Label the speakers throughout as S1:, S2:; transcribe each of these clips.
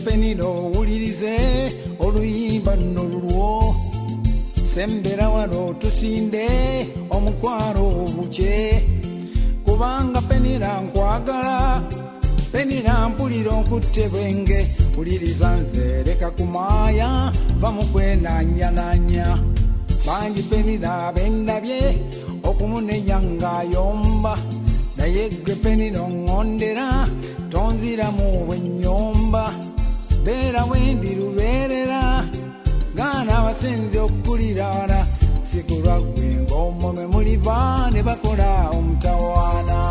S1: Penino owulirize oluyimba nno lulwo sembera wano tusinde omukwano obukye kubanga Penina nkwagala Penina mpulira nkutte bwenge wuliriza nze leka kumaaya va mu kwenanyananya bangi Penina bendabye okumunenya ng'ayomba naye gwe Penina ngondera tonziramu bwennyomba beera wendi lubeerera gaana abasinzi okukuliraana sikulwa ggwe ng'omwome muliva ne bakola omutawaana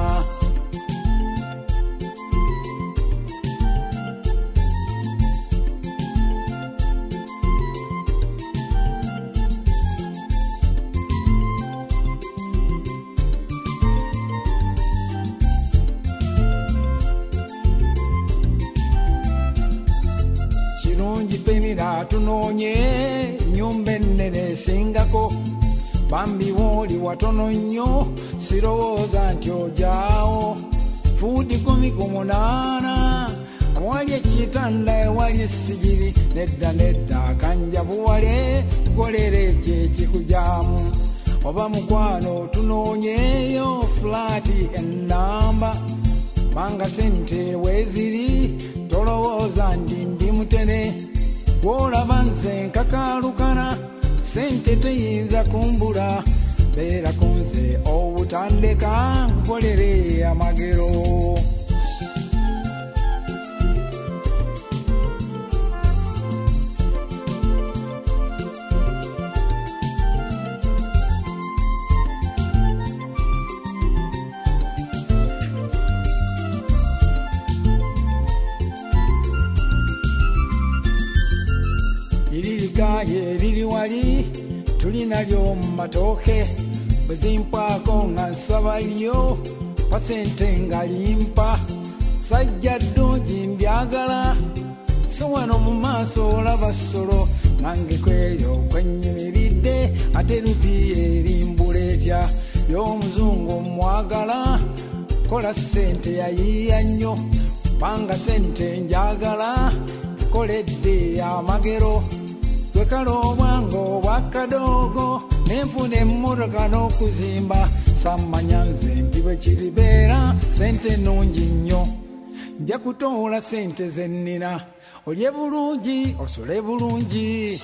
S1: Penina tunoonye nyumba ennene singako bambi wooli watono nnyo sirowooza nti ojaawo fuuti 18 awali ekitanda ewali essigiri nedda kanjabuwale kukolera ekyo ekikujaamu oba mukwano tunoonyeeyo fulaati ennamba banga sente weeziri tolowooza ndi mutene bw'olaba nze nkakalukana sente teyinza kumbula beerako nze obutandeka nkukolere amagero liri wali tulinalyo mu matooke bwe zimpako nga nsaba lyo pasente nga limpa sajja ddungi mbyagala so wano mu maaso olaba ssolo nange kweryo kwennyimiridde ate lupi erimbula etya y'omuzungu mwagala kola sente yayiiya nnyo banga sente njagala koledde amagero wekala obwango obwakadogo nenfuna emmotoka n'okuzimba sammanya nze nti bwe kiribeera sente nnungi nnyo nja kutoola sente ze nnina olye bulungi osole bulungi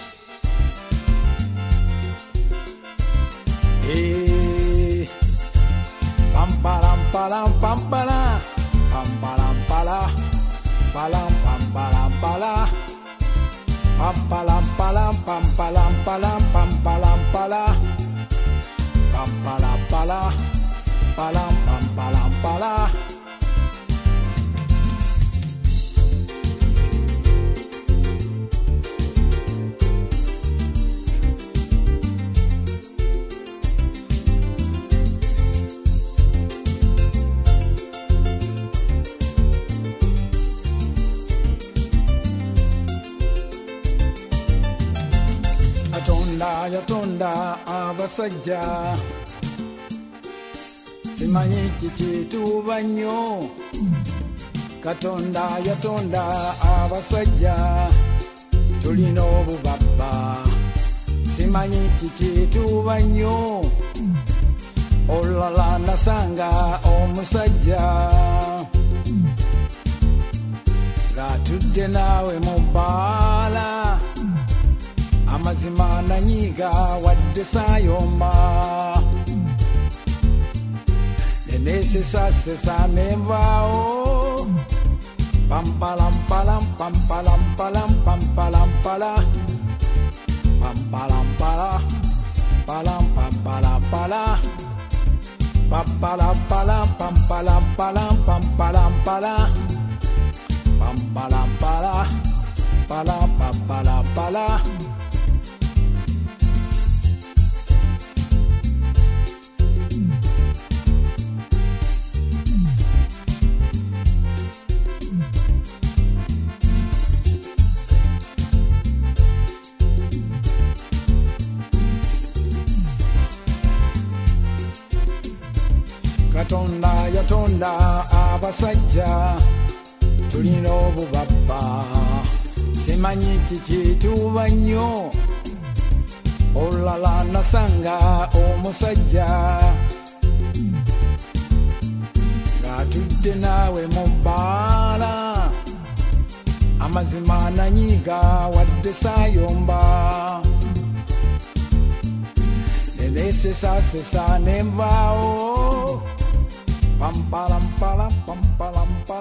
S1: pampalampalampala pampalampala palampalampala pampalampala pampalampala pampalampala pampalampala palampampalampala yatonda abasajja simanyi kikituuba nnyo Katonda yatonda abasajja tulina obubabba simanyi kikituuba nnyo olulala nasanga omusajja ng'atudde naawe mu bbaala amazima nanyiga wadde saayomba nenesesasesa nenvaawo pampalampalam pampalampalam pampalampala pampalampala palampampalampala pampalampala pampalampala pampalampala pampalampala palampampalampala Katonda yatonda abasajja tulina obubabba simanyi kikituuba nnyo olulala nasanga omusajja ng'atudde naawe mu bbaala amazima nanyiga wadde saayomba neneesesasesa nenvaawo pampalampala pampalampa